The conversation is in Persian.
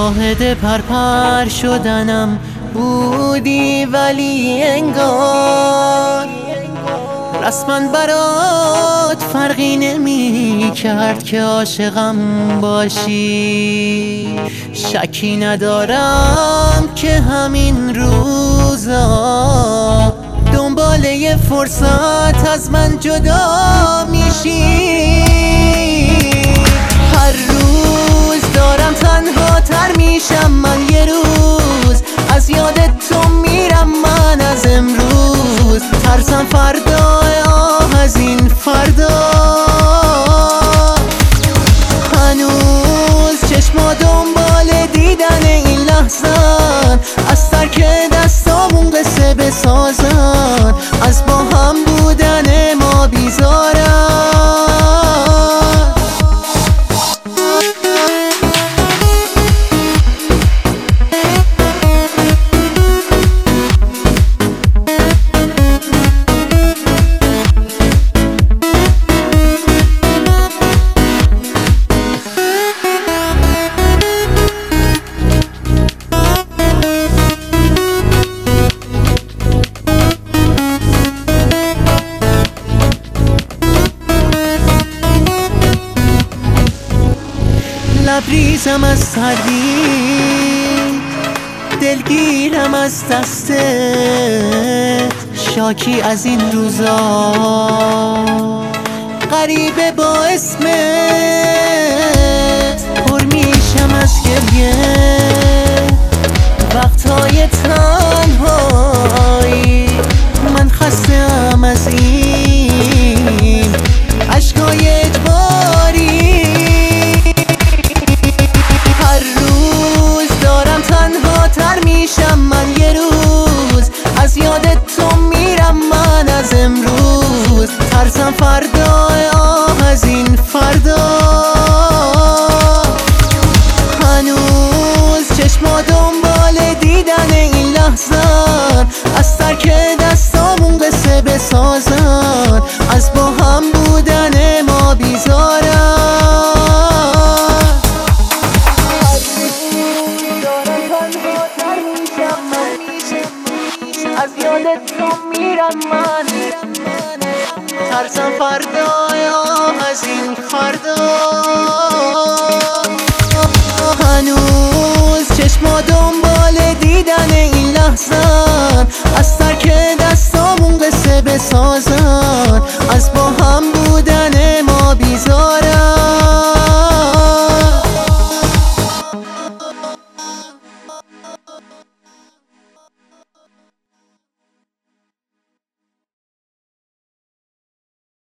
شاهد پرپر شدنم بودی، ولی انگار رسما برات فرقی نمی کرد که عاشقم باشی. شکی ندارم که همین روزا دنباله فرصت از من جدا میشی. هر روز دارم تنها تر میشم من، یه روز از یادت تو میرم من از امروز. ترسم فردا از این فردا، هنوز چشما دنبال دیدن این لحظن، از ترک دستامون قصه بسازن، از با هم بودن ما بیزارن. لبریزم از سردی، دلگیرم از دستت، شاکی از این روزا غریبه با اسمت. پر میشم از گریه وقتهای تنهایی، من خسته‌ام از این عشقای اجباری. میشم من یه روز از یادت تو میرم من از امروز. ترسم فردا از این فردا، هنوز چشما دنبال دیدن این لحظن، از ترک دستامون قصه بسازن، از با هم بودن ما بیزارن. از یادت تو میرم من، ترسم فردا از این فردا، هنوز چشما